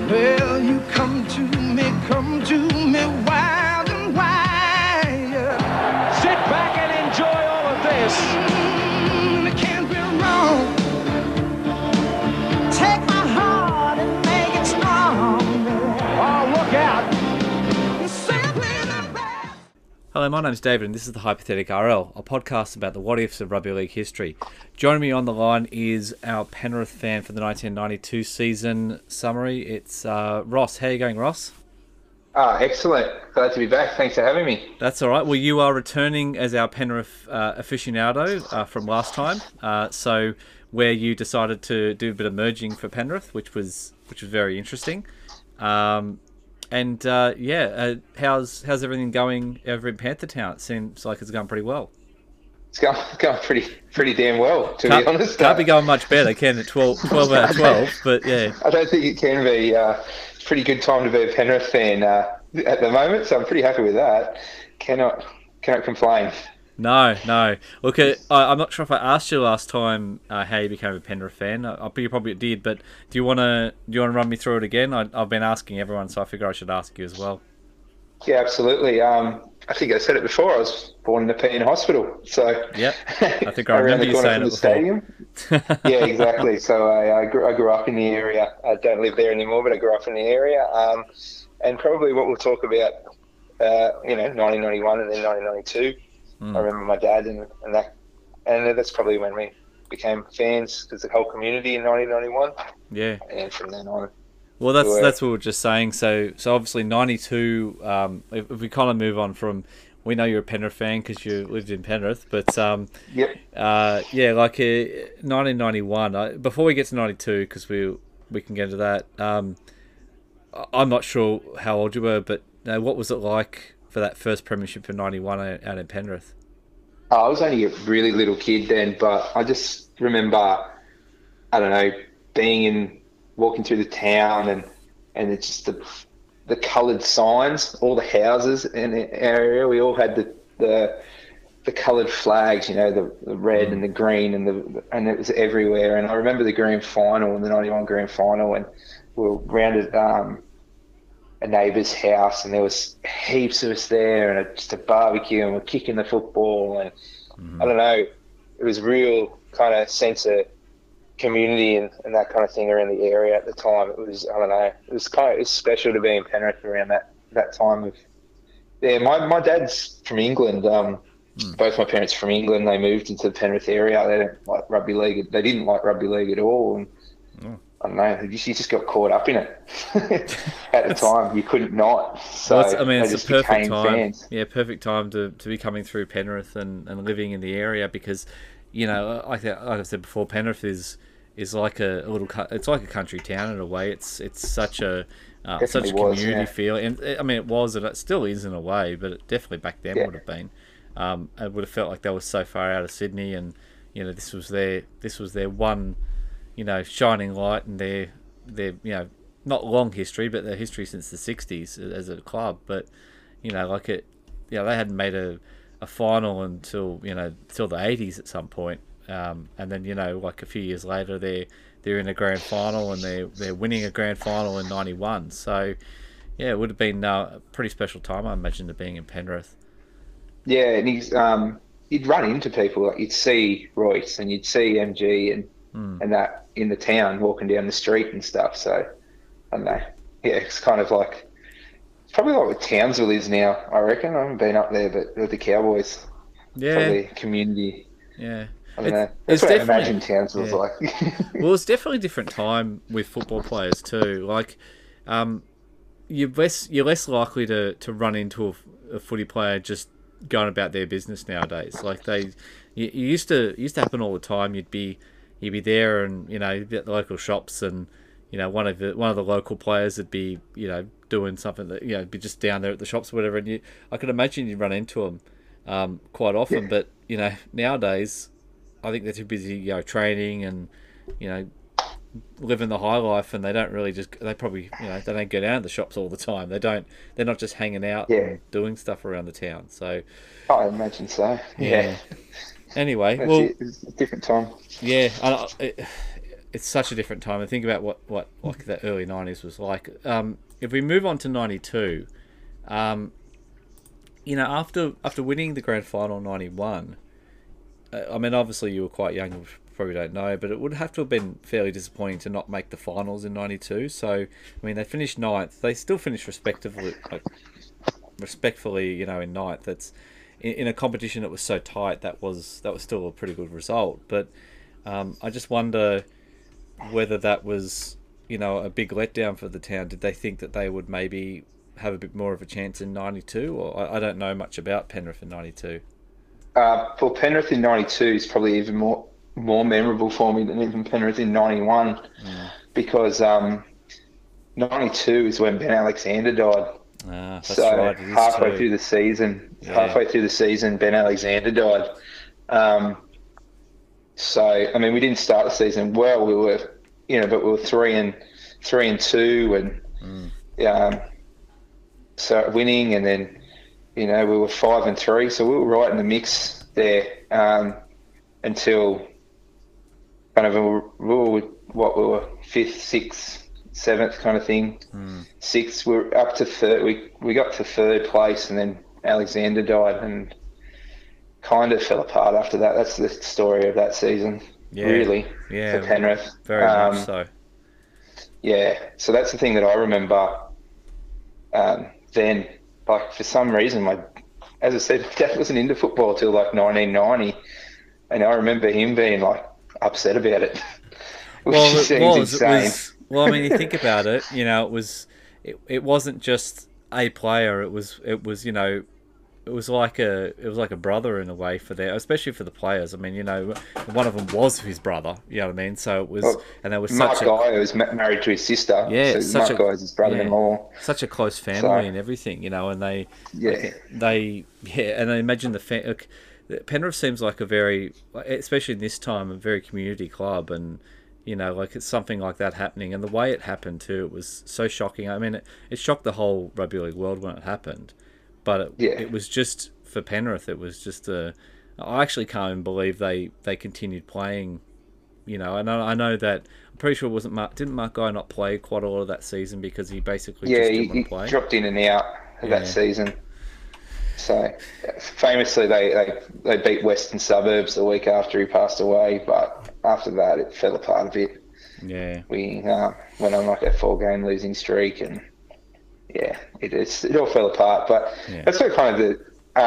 Well, you come to me wild and wide. Sit back and enjoy all of this. It can't be wrong. Take my heart and make it strong. Oh, look out. Simply the best. Hello, my name's David and this is the Hypothetical RL, a podcast about the what-ifs of rugby league history. Joining me on the line is our Penrith fan for the 1992 season summary. It's Ross. How are you going, Ross? Excellent. Glad to be back. Thanks for having me. That's all right. Well, you are returning as our Penrith aficionado from last time. So where you decided to do a bit of merging for Penrith, which was very interesting. How's everything going over in Panther Town? It seems like it's going pretty well. It's going pretty damn well, to be honest. Can't be going much better, can it? 12 out of 12, but yeah. I don't think it can be. It's a pretty good time to be a Penrith fan at the moment, so I'm pretty happy with that. Cannot complain. No. Look, I'm not sure if I asked you last time how you became a Penrith fan. You probably did, but do you want to run me through it again? I've been asking everyone, so I figure I should ask you as well. Yeah, absolutely. I think I said it before. I was born in a PN hospital, so yep. I think I remember you saying it before. Stadium. Yeah, exactly. So I grew up in the area. I don't live there anymore, but I grew up in the area. And probably what we'll talk about, 1991 and then 1992. I remember my dad and that's probably when we became fans as a whole community in 1991. Yeah. And from then on. Well, that's what we were just saying. So obviously 92. If we kind of move on from, we know you're a Penrith fan because you lived in Penrith, but Yep. 1991. Before we get to 92, because we can get into that. I'm not sure how old you were, but what was it like for that first premiership in 91 out in Penrith? I was only a really little kid then, but I just remember, walking through the town and it's just the coloured signs, all the houses in the area. We all had the coloured flags, the red and the green and it was everywhere. And I remember the grand final, the 91 grand final, and we were round at a neighbour's house and there was heaps of us there and just a barbecue and we're kicking the football and I don't know, it was a real kind of sense of community and that kind of thing around the area at the time. It was, it was special to be in Penrith around that time. My dad's from England. Both my parents are from England. They moved into the Penrith area. They didn't like rugby league. They didn't like rugby league at all. And I don't know, you just got caught up in it at the time. You couldn't not. So it's the perfect time. Fans. Yeah, perfect time to be coming through Penrith and living in the area because, like I said before, Penrith is like a little. It's like a country town in a way. It's such a community feel, and it was and it still is in a way, but it definitely back then would have been. It would have felt like they were so far out of Sydney, and this was their one, shining light, and their not long history, but their history since the '60s as a club. But they hadn't made a final until the '80s at some point. And then a few years later they're in a grand final and they're winning a grand final in 91. So yeah, it would have been a pretty special time, I imagine, to being in Penrith. Yeah, and you'd run into people, like you'd see Royce and you'd see MG and that in the town walking down the street and stuff. So I don't know. Yeah, it's kind of like it's probably like what Townsville is now, I reckon. I haven't been up there, but with the Cowboys, probably community. Yeah. I don't know. That's what I imagine Townsville's like. Well, it's definitely a different time with football players too. Like, you're less likely to run into a footy player just going about their business nowadays. Like it used to happen all the time. You'd be there and you'd be at the local shops and one of the local players would be doing something that be just down there at the shops or whatever. And I could imagine you'd run into them quite often. But nowadays, I think they're too busy, training and, living the high life, and they don't really they probably, they don't go down to the shops all the time. They're not just hanging out and doing stuff around the town. So I imagine so. Yeah. Anyway, it's a different time. Yeah. it's such a different time. And think about what like the early '90s was like. If we move on to '92, you know, after winning the grand final '91, I mean, obviously you were quite young, you probably don't know, but it would have to have been fairly disappointing to not make the finals in '92. So, I mean, they finished ninth. They still finished respectfully, you know, in ninth. That's in a competition that was so tight. That was still a pretty good result. But I just wonder whether that was, you know, a big letdown for the town. Did they think that they would maybe have a bit more of a chance in '92? Or I don't know much about Penrith in '92. For Penrith in '92 is probably even more memorable for me than even Penrith in '91, because '92 is when Ben Alexander died. That's So right. It is halfway true. through the season, Ben Alexander died. So I mean, we didn't start the season well. We were, you know, but we were 3-2, and so winning, and then, you know, we were 5-3, so we were right in the mix there until kind of we were fifth, sixth, seventh kind of thing. Sixth, we were up to third. We got to third place, and then Alexander died, and kind of fell apart after that. That's the story of that season, really, for Penrith. Very much so. Yeah, so that's the thing that I remember. Then, like, for some reason, as I said, my dad wasn't into football till like 1990, and I remember him being like upset about it. Which seems insane. Well, I mean, you think about it, you know, it wasn't just a player. It was you know, it was like a brother in a way for them, especially for the players. I mean, you know, one of them was his brother. You know what I mean? So it was, and there was Mark such Guy was married to his sister. Yeah, so Mark Guy is his brother-in-law. Such a close family and everything, you know. And and I imagine Penrith seems like a very, especially in this time, a very community club, and you know, like it's something like that happening, and the way it happened too, it was so shocking. I mean, it shocked the whole rugby league world when it happened. But it was just, for Penrith, it was just I actually can't even believe they continued playing, you know. And I know that, I'm pretty sure it wasn't didn't Mark Guy not play quite a lot of that season because he basically just didn't play? He dropped in and out of that season. So famously, they beat Western Suburbs the week after he passed away, but after that it fell apart a bit. Yeah, we went on like a 4-game losing streak, and it all fell apart. But that's what kind of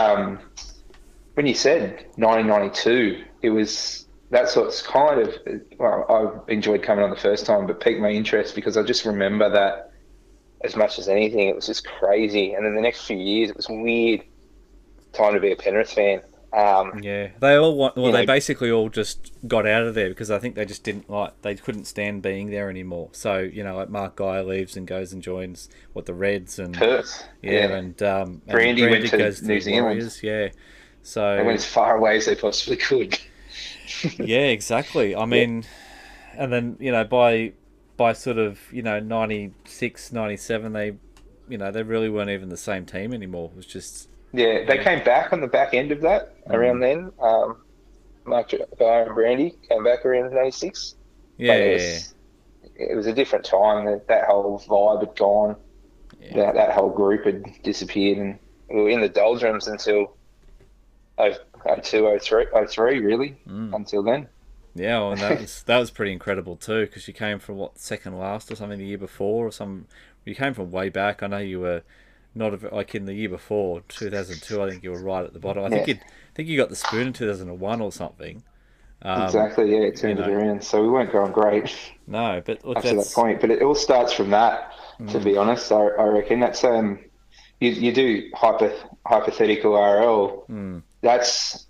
when you said 1992, it was that's what's kind of, well, I enjoyed coming on the first time, but piqued my interest because I just remember that as much as anything. It was just crazy, and then the next few years it was weird time to be a Penrith fan. They all they basically all just got out of there because I think they just they couldn't stand being there anymore. So, you know, like Mark Guy leaves and goes and joins the Reds and Perth. And Brandy went to goes New Zealand. Warriors, so they went as far away as they possibly could. Yeah, exactly. I mean, and then, you know, by sort of, you know, 96, 97, they really weren't even the same team anymore. It was just. Yeah, they came back on the back end of that around then. Mark Guy and Brandy came back around 96. Yeah, it was a different time. That whole vibe had gone. Yeah. That whole group had disappeared, and we were in the doldrums until 02, 03, really, until then. Yeah, well, and that was pretty incredible too, because you came from second last or something the year before, you came from way back. I know you were. Not like in the year before, 2002. I think you were right at the bottom. I think you got the spoon in 2001 or something. Exactly. Yeah, it turned it around. So we weren't going great. No, but look, after that point. But it all starts from that. To be honest, I reckon that's you do hypothetical RL. That's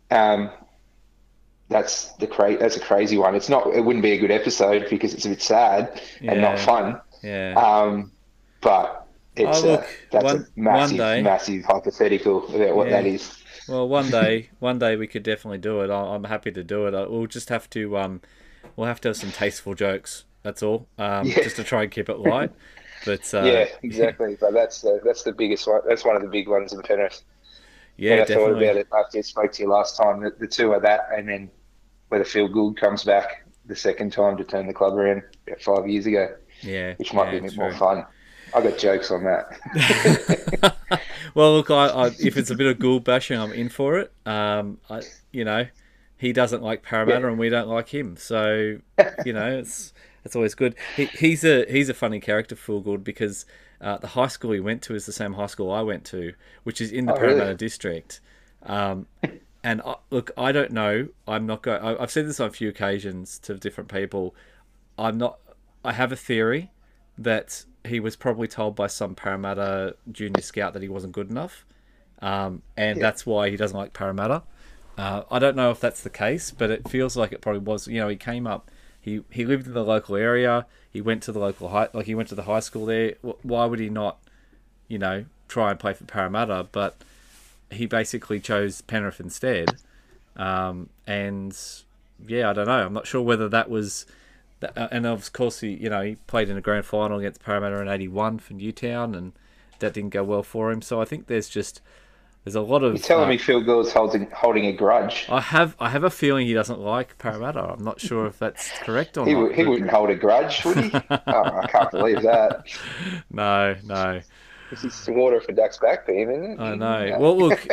a crazy one. It's not. It wouldn't be a good episode because it's a bit sad and not fun. Yeah. But. That's a massive hypothetical about what that is. Well, one day we could definitely do it. I'm happy to do it. We'll just have to we'll have to have some tasteful jokes. That's all. Just to try and keep it light. But yeah, exactly. But that's the biggest one. That's one of the big ones in Penrith. Yeah, I definitely. thought about it after I spoke to you last time. The two are that, and then whether Phil Gould comes back the second time to turn the club around about 5 years ago, Yeah, which might be a yeah, bit more true. fun. I got jokes on that. Well, look, if it's a bit of ghoul bashing, I'm in for it. You know, he doesn't like Parramatta, Yeah. and we don't like him, so it's always good. He's a funny character, Phil Good, because the high school he went to is the same high school I went to, which is in the Oh, really? Parramatta district. And look, I don't know. I'm not going. I've said this on a few occasions to different people. I'm not. I have a theory that he was probably told by some Parramatta junior scout that he wasn't good enough, and that's why he doesn't like Parramatta. I don't know if that's the case, but it feels like it probably was. You know, he came up. He lived in the local area. He went to the local he went to the high school there. Why would he not, try and play for Parramatta? But he basically chose Penrith instead. And yeah, I don't know. I'm not sure whether that was. And of course, he played in a grand final against Parramatta in '81 for Newtown, and that didn't go well for him. So I think there's a lot of. You're telling me Phil Gould's holding a grudge? I have a feeling he doesn't like Parramatta. I'm not sure if that's correct or He, not. he wouldn't hold a grudge, would he? Oh, I can't believe that. No. This is water for duck's back, beam, isn't it? I know. Well, look.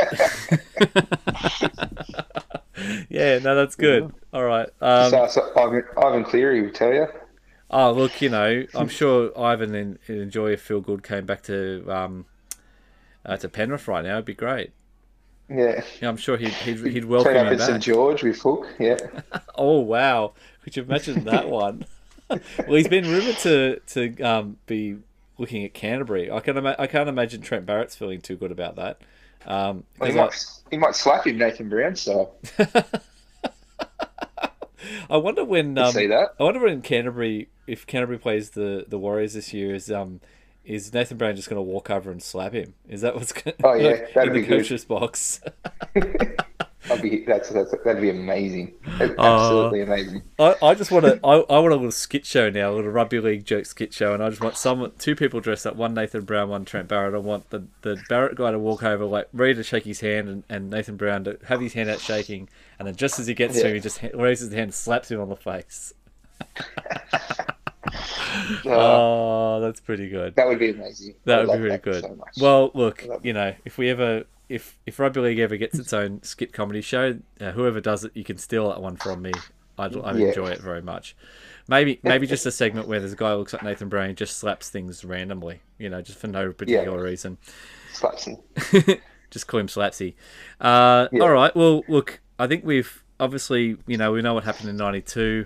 Yeah, no, that's good. All right. So Ivan Cleary would tell you. Oh, look, I'm sure Ivan would enjoy if Phil Good came back to Penrith right now. It'd be great. Yeah. Yeah, I'm sure he'd welcome Turn up him at back. St George with Hook, yeah. Oh wow! Could you imagine that one? Well, he's been rumoured to be looking at Canterbury. I can't imagine Trent Barrett's feeling too good about that. Well, 'Cause he might slap him Nathan Brown style. I wonder when See that? I wonder when Canterbury, if Canterbury plays the Warriors this year, is Nathan Brown just going to walk over and slap him? Is that what's going Oh, yeah, in that'd the be good. coach's box? That'd be amazing. Absolutely amazing. I just want I want a little skit show now, a little rugby league joke skit show, and I just want two people dressed up, one Nathan Brown, one Trent Barrett. I want the Barrett guy to walk over, like ready to shake his hand, and Nathan Brown to have his hand out shaking, and then just as he gets to him, he just raises his hand and slaps him on the face. Oh, that's pretty good. That would be amazing. That I'd would be love really that good. so much. Well, look, love if rugby league ever gets its own skit comedy show, whoever does it, you can steal that one from me. I'd enjoy it very much. Maybe just a segment where there's a guy who looks like Nathan Brown and just slaps things randomly, just for no particular reason. Slaps him. Just call him Slapsy. All right. Well, look, I think we've obviously, we know what happened in '92.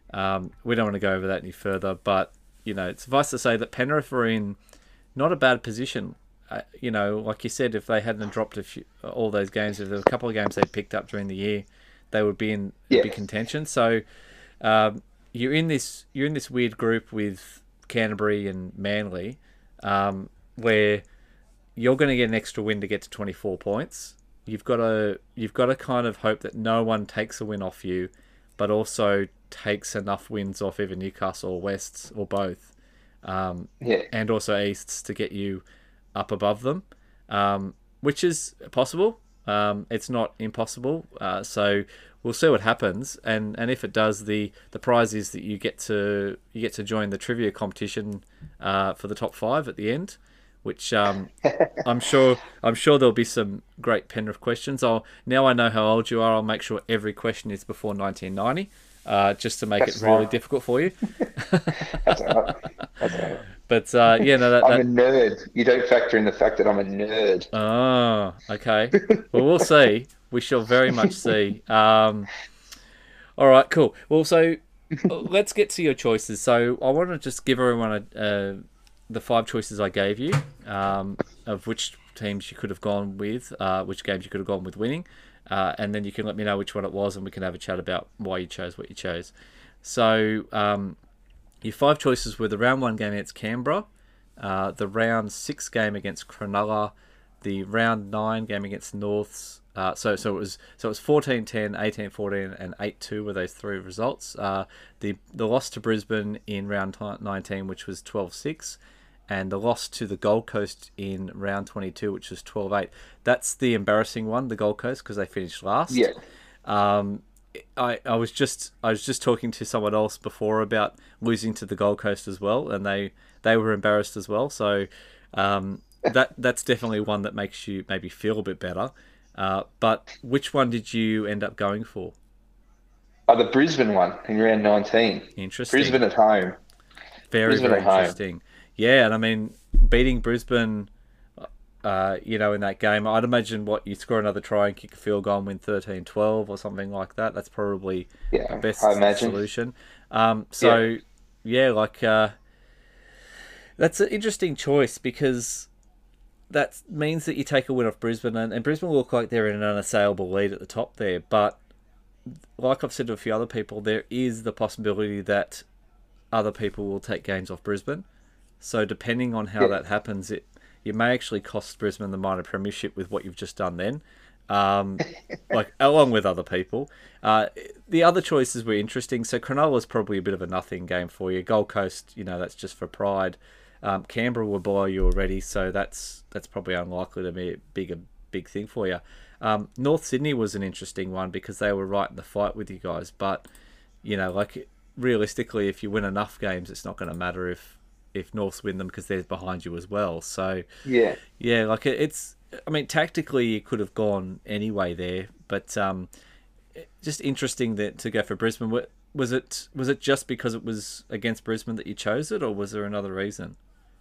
We don't want to go over that any further, but it's suffice to say that Penrith were in not a bad position. Like you said, if they hadn't dropped all those games, if there were a couple of games they picked up during the year, they would be in big contention. So you're in this weird group with Canterbury and Manly, where you're going to get an extra win to get to 24 points. You've got to kind of hope that no one takes a win off you, but also takes enough wins off either Newcastle or Wests or both, and also Easts to get you up above them, which is possible. It's not impossible. So we'll see what happens, and if it does, the prize is that you get to join the trivia competition for the top 5 at the end, which I'm sure there'll be some great Penrith questions. Now I know how old you are. I'll make sure every question is before 1990, just to make That's it really smart. difficult for you. That's all right. That's all right. But I'm I'm a nerd. You don't factor in the fact that I'm a nerd. Oh, okay. Well, we'll see. We shall very much see. All right, cool. Well, so let's get to your choices. So I want to just give everyone the 5 choices I gave you, of which teams you could have gone with, which games you could have gone with winning, and then you can let me know which one it was, and we can have a chat about why you chose what you chose. So your 5 choices were the round 1 game against Canberra, the round 6 game against Cronulla, the round 9 game against Norths. So it was 14-10, 18-14, and 8-2 were those 3 results. The loss to Brisbane in round 19, which was 12-6, and the loss to the Gold Coast in round 22, which was 12-8. That's the embarrassing one, the Gold Coast, because they finished last. Yeah. I was just talking to someone else before about losing to the Gold Coast as well, and they were embarrassed as well. So that's definitely one that makes you maybe feel a bit better. But which one did you end up going for? Oh, the Brisbane one in round 19. Interesting. Brisbane at home. Very, Brisbane very at home. interesting. Yeah, and I mean, beating Brisbane, in that game, I'd imagine you score another try and kick a field goal and win 13-12 or something like that. That's probably the best I imagine. solution. That's an interesting choice because that means that you take a win off Brisbane, and Brisbane look like they're in an unassailable lead at the top there. But like I've said to a few other people, there is the possibility that other people will take games off Brisbane. So depending on how that happens, you may actually cost Brisbane the minor premiership with what you've just done then, along with other people. The other choices were interesting. So Cronulla's probably a bit of a nothing game for you. Gold Coast, that's just for pride. Canberra will below you already, so that's probably unlikely to be a big thing for you. North Sydney was an interesting one because they were right in the fight with you guys, but realistically, if you win enough games, it's not going to matter if Norths win them because they're behind you as well. So it's. I mean, tactically, you could have gone anyway there, but just interesting to go for Brisbane. Was it just because it was against Brisbane that you chose it, or was there another reason?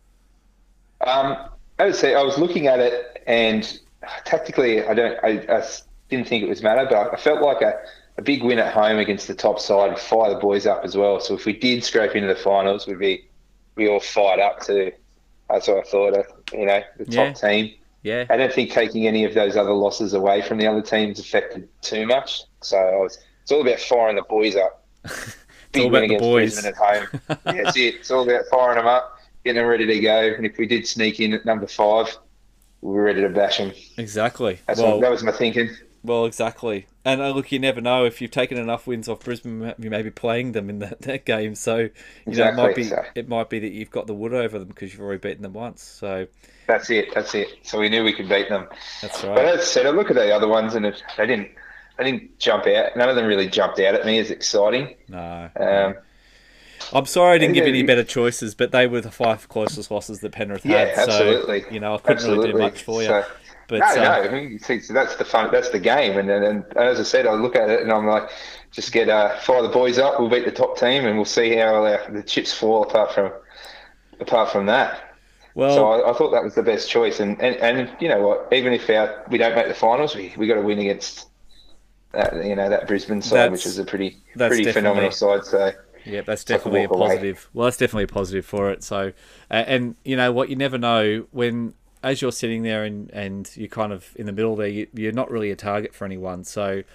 I would say I was looking at it, and tactically, I didn't think it was matter, but I felt like a big win at home against the top side would fire the boys up as well. So if we did scrape into the finals, we'd be all fired up too. That's what I thought of, the top team. Yeah. I don't think taking any of those other losses away from the other teams affected too much. So it's all about firing the boys up. Big win against Brisbane at home. Yeah, that's it. It's all about firing them up, getting them ready to go. And if we did sneak in at number 5, we were ready to bash them. Exactly. That was my thinking. Well, exactly. And look, you never know if you've taken enough wins off Brisbane, you may be playing them in that game. So it might be that you've got the wood over them because you've already beaten them once. So that's it. So we knew we could beat them. That's right. But as I said, I look at the other ones and they didn't jump out. None of them really jumped out at me as exciting. No. I'm sorry I didn't give you any better choices, but they were the 5 closest losses that Penrith had. Absolutely. So, I couldn't really do much for you. So, but, no. So that's the fun. That's the game. And as I said, I look at it and I'm like, just fire the boys up. We'll beat the top team, and we'll see how the chips fall apart from that. Well, so I thought that was the best choice. And you know what? Even if we don't make the finals, we got to win against that Brisbane side, which is a pretty phenomenal side. So. Yeah, that's definitely a positive. Well, that's definitely a positive for it. So, and you know what? You never know as you're sitting there and you're kind of in the middle there, you're not really a target for anyone. So,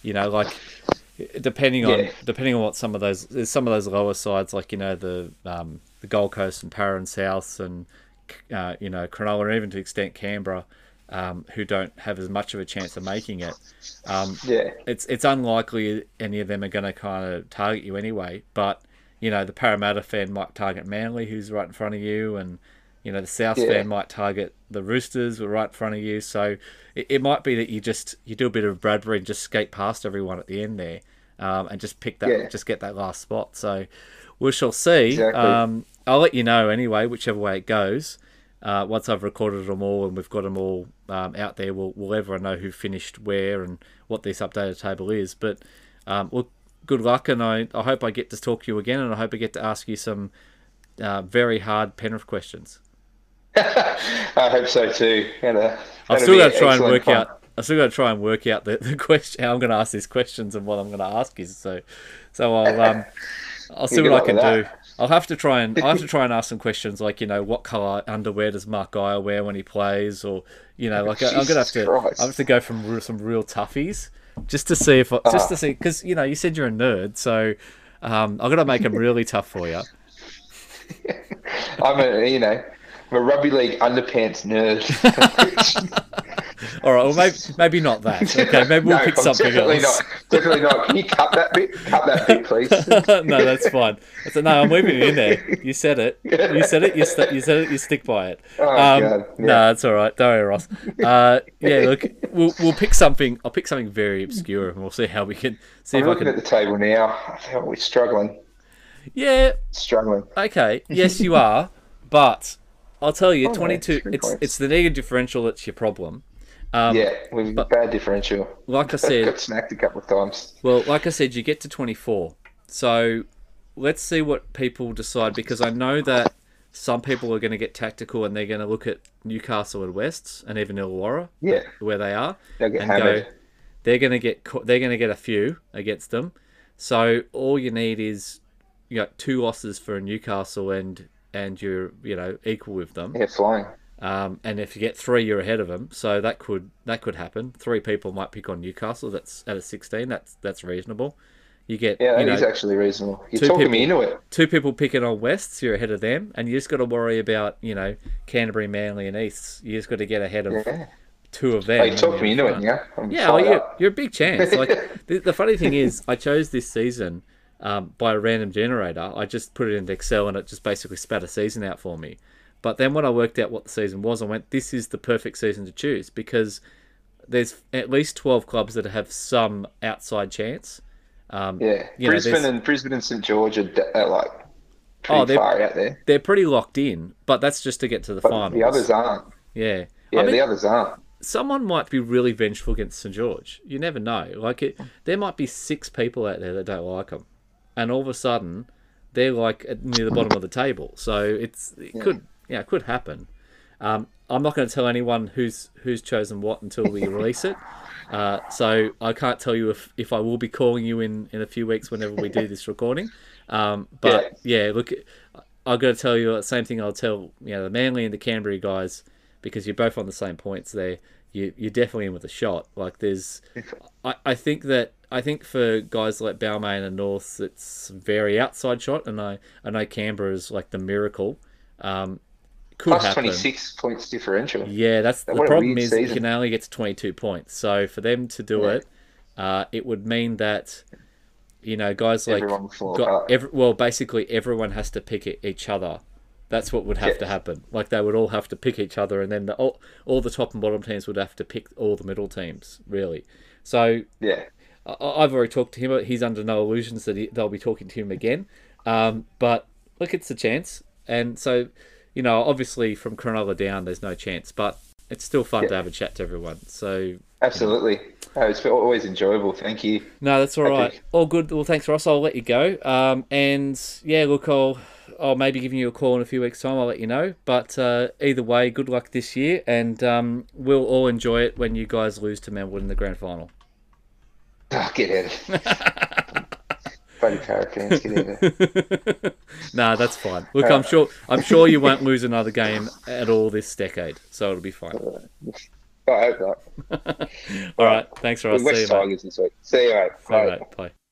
depending on what some of those lower sides, like the Gold Coast and Parra and South and Cronulla, and even to extent Canberra, who don't have as much of a chance of making it. It's unlikely any of them are going to kind of target you anyway. But the Parramatta fan might target Manly, who's right in front of you, and the South fan might target the Roosters, who are right in front of you. So it might be that you do a bit of Bradbury and just skate past everyone at the end there, and just pick that, just get that last spot. So we shall see. Exactly. I'll let you know anyway, whichever way it goes. Once I've recorded them all and we've got them all out there, we'll everyone know who finished where and what this updated table is. But good luck, and I hope I get to talk to you again, and I hope I get to ask you some very hard Penrith questions. I hope so too. I've still got to try and work out. I've still got to try and work out the question, how I'm going to ask these questions and what I'm going to ask you. So I'll see what I can do. I'll have to try and ask some questions like what colour underwear does Mark Geyer wear when he plays, or I'm gonna have to go from some real toughies just to see because you said you're a nerd, so I've got to make them really tough for you. I'm a rugby league underpants nerd. All right, well, maybe not that. Okay, maybe we'll No, pick something definitely else. not. Definitely not. Can you cut that bit? Cut that bit, please. No, that's fine. I said, no, I'm leaving it in there. You said it. You said it. You said it. You stick by it. Oh, God. Yeah. No, it's all right. Don't worry, Ross. Yeah, look, we'll pick something. I'll pick something very obscure, and we'll see how we can see I'm if I looking can. at the table now. I feel we're struggling. Yeah. Struggling. Okay. Yes, you are. But I'll tell you, Oh, 22. 3 It's points. the negative differential that's your problem. Yeah, we've got bad differential. Like I Got said, snacked a couple of times. well, like I said, you get to 24. So let's see what people decide, because I know that some people are going to get tactical and they're going to look at Newcastle and Wests and even Illawarra, Yeah, where they are, they'll get and hammered. go, they're going to get a few against them. So all you need is, you know, 2 losses for Newcastle and you're, you know, equal with them. Yeah, flying. And if you get 3, you're ahead of them. So that could happen. 3 people might pick on Newcastle. That's at a 16. That's reasonable. You get, Yeah, you that is know, actually reasonable. You're 2 talking me into it. 2 people picking on Wests, you're ahead of them, and you just got to worry about, you know, Canterbury, Manly, and Easts. You just got to get ahead of Yeah. 2 of them. Oh, you and talked me you're into it, fine. yeah? I'm Yeah, well, fired up. you're a big chance. Like the funny thing is, I chose this season by a random generator. I just put it into Excel, and it just basically spat a season out for me. But then when I worked out what the season was, I went, this is the perfect season to choose, because there's at least 12 clubs that have some outside chance. Yeah, you know, there's- Brisbane and St George are like Oh, pretty far out there. They're pretty locked in, but that's just to get to the But finals. the others aren't. Yeah. Yeah, I mean, the others aren't. someone might be really vengeful against St George. You never know. There might be 6 people out there that don't like them, and all of a sudden, they're like near the bottom of the table. So it could happen. I'm not going to tell anyone who's chosen what until we release it. So I can't tell you if I will be calling you in a few weeks whenever we do this recording. But yeah, look, I've got to tell you the same thing I'll tell, you know, the Manly and the Canterbury guys, because you're both on the same points there. You're definitely in with a shot. Like I think for guys like Balmain and North, it's a very outside shot, and I know Canberra is like the miracle. Could Plus happen. 26 points differential. Yeah, that's the What a problem weird is you season. can only get to 22 points. So for them to do it, it would mean that, you know, guys like Everyone will fall apart. basically everyone has to pick each other. That's what would have to happen. Like they would all have to pick each other, and then all the top and bottom teams would have to pick all the middle teams, really. So Yeah. I've already talked to him. He's under no illusions that they'll be talking to him again. But look, it's a chance. And so, you know, obviously from Cronulla down, there's no chance. But it's still fun to have a chat to everyone. So Absolutely. Oh, it's always enjoyable. Thank you. no, that's all right. Epic. All good. Well, thanks, Ross. I'll let you go. And yeah, look, I'll maybe give you a call in a few weeks' time. I'll let you know. But either way, good luck this year, and we'll all enjoy it when you guys lose to Melbourne in the grand final. Oh, get out of it. Bloody Para fans, get out of it. No, that's fine. Look, I'm sure you won't lose another game at all this decade, so it'll be fine. I hope not. All right, thanks, Ross. See West you, mate. Tigers this week. See you, mate. See you, Bye. mate. Bye.